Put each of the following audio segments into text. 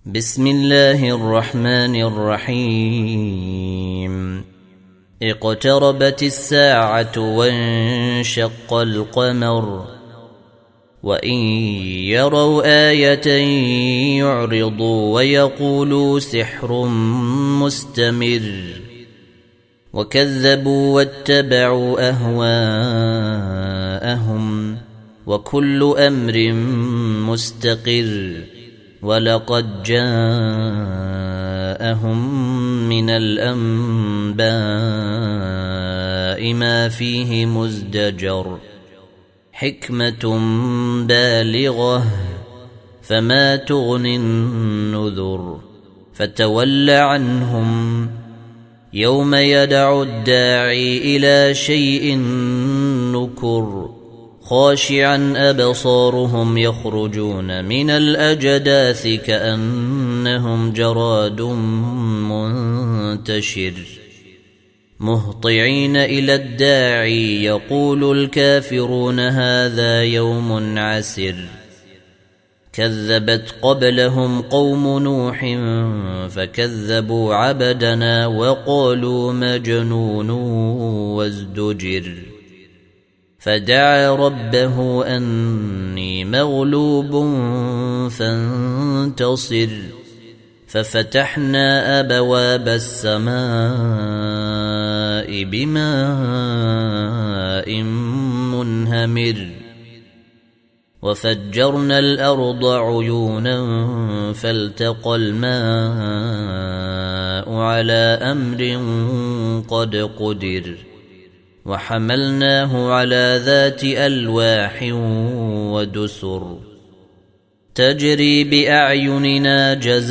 بسم الله الرحمن الرحيم. اقتربت الساعة وانشق القمر وإن يروا آية يعرضوا ويقولوا سحر مستمر وكذبوا واتبعوا أهواءهم وكل أمر مستقر ولقد جاءهم من الأنباء ما فيه مزدجر حكمة بالغة فما تغني النذر فتول عنهم يوم يدعو الداعي إلى شيء نكر خاشعا أبصارهم يخرجون من الأجداث كأنهم جراد منتشر مهطعين إلى الداعي يقول الكافرون هذا يوم عسر كذبت قبلهم قوم نوح فكذبوا عبدنا وقالوا مجنون وازدجر فدعا ربه أني مغلوب فانتصر ففتحنا أبواب السماء بماء منهمر وفجرنا الأرض عيونا فالتقى الماء على أمر قد قدر وحملناه على ذات ألواح ودسر تجري بأعيننا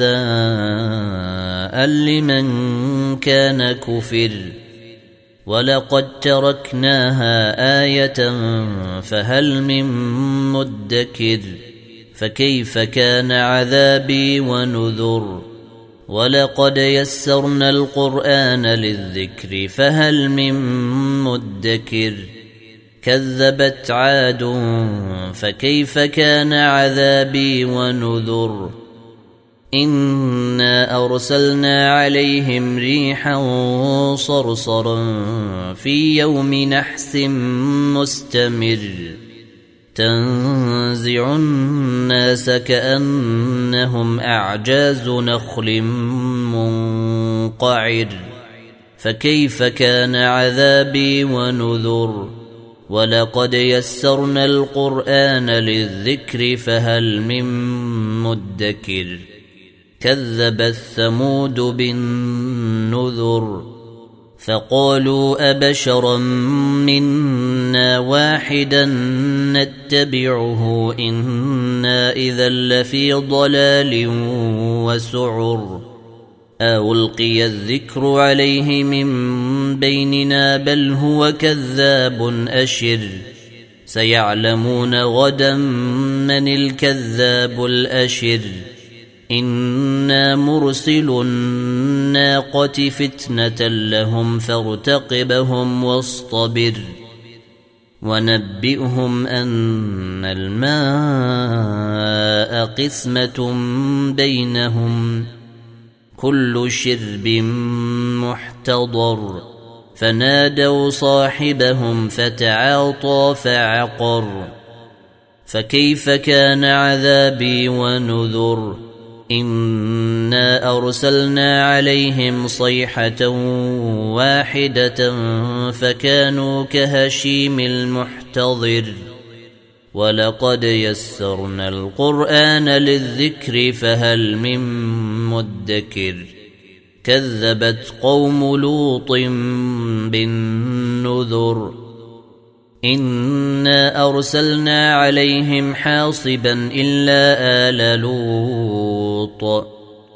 جزاء لمن كان كفر ولقد تركناها آية فهل من مدكر فكيف كان عذابي ونذر ولقد يسرنا القرآن للذكر فهل من مدكر كذبت عاد فكيف كان عذابي ونذر إنا أرسلنا عليهم ريحا صرصرا في يوم نحس مستمر تنزع الناس كأنهم أعجاز نخل منقعر فكيف كان عذابي ونذر ولقد يسرنا القرآن للذكر فهل من مدكر كذبت ثمود بالنذر فقالوا أبشرا منا واحدا نتبعه إنا إذا لفي ضلال وسعر ألقي الذكر عليه من بيننا بل هو كذاب أشر سيعلمون غدا من الكذاب الأشر إنا مرسل الناقة فتنة لهم فارتقبهم واصطبر ونبئهم أن الماء قسمة بينهم كل شرب محتضر فنادوا صاحبهم فتعاطى فعقر فكيف كان عذابي ونذر إنا أرسلنا عليهم صيحة واحدة فكانوا كهشيم المحتضر ولقد يسرنا القرآن للذكر فهل من مدكر كذبت قوم لوط بالنذر إنا أرسلنا عليهم حاصبا إلا آل لوط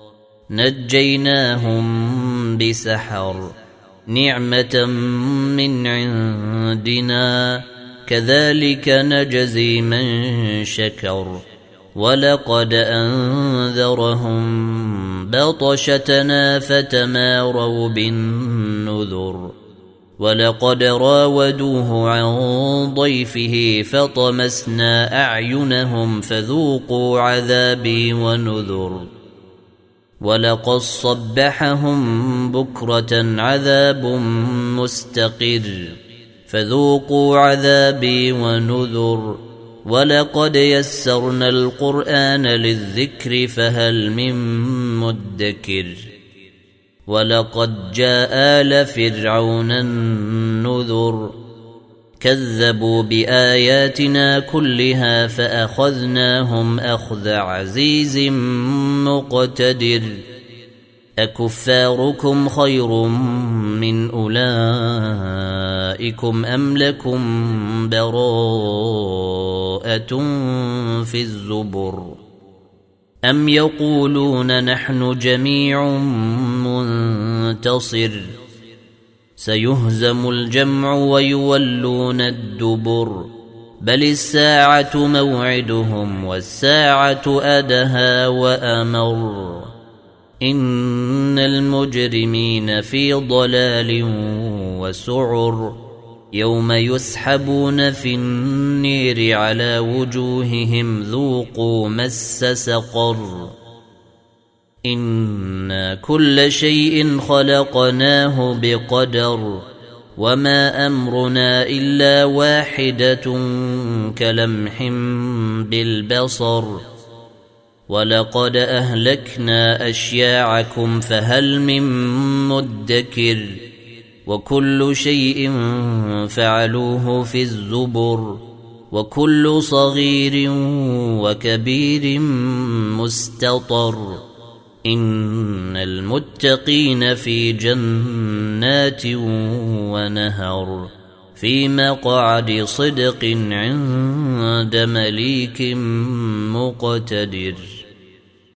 نجيناهم بسحر نعمة من عندنا كذلك نجزي من شكر ولقد أنذرهم بطشتنا فتماروا بالنذر ولقد راودوه عن ضيفه فطمسنا أعينهم فذوقوا عذابي ونذر ولقد صبحهم بكرة عذاب مستقر فذوقوا عذابي ونذر ولقد يسرنا القرآن للذكر فهل من مدكر ولقد جاء آل فرعون النذر كذبوا بآياتنا كلها فأخذناهم أخذ عزيز مقتدر أكفاركم خير من أولئكم أم لكم براءة في الزبر أم يقولون نحن جميع منتصر سيهزم الجمع ويولون الدبر بل الساعة موعدهم والساعة أدهى وأمر إن المجرمين في ضلال وسعر يوم يسحبون في النير على وجوههم ذوقوا مس سقر إنا كل شيء خلقناه بقدر وما أمرنا إلا واحدة كلمح بالبصر ولقد أهلكنا أشياعكم فهل من مدكر وكل شيء فعلوه في الزبر وكل صغير وكبير مستطر إن المتقين في جنات ونهر في مقعد صدق عند مليك مقتدر.